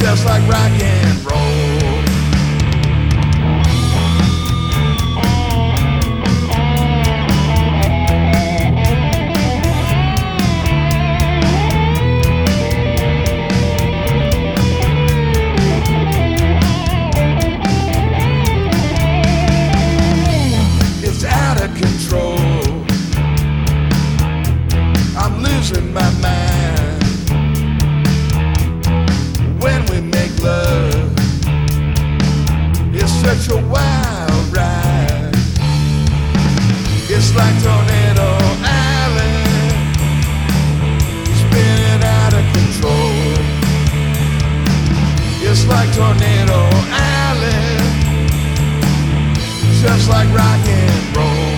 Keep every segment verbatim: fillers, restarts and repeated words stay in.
just like rock and roll. It's out of control. I'm losing my mind when we make love. It's such a wild ride. It's like Tornado Island, spinning out of control. It's like Tornado Island, just like rock and roll.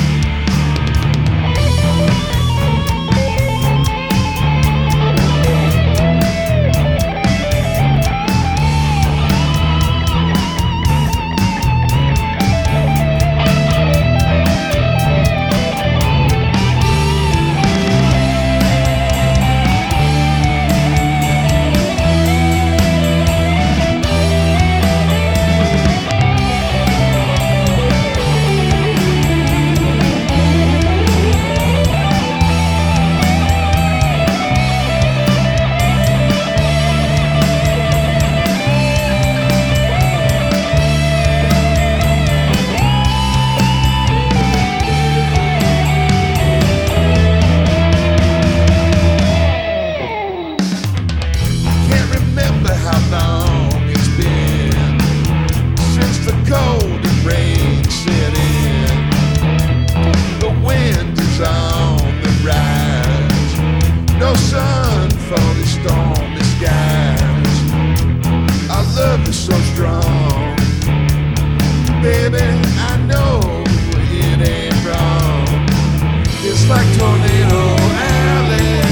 Golden rain set in. The wind is on the rise. No sun for the stormy skies. Our love is so strong, baby, I know it ain't wrong. It's like Tornado Alley,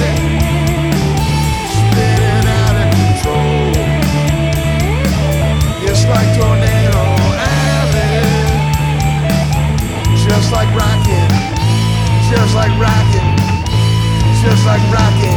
spinning out of control. It's like Tornado, just like rockin', just like rockin', just like rockin'.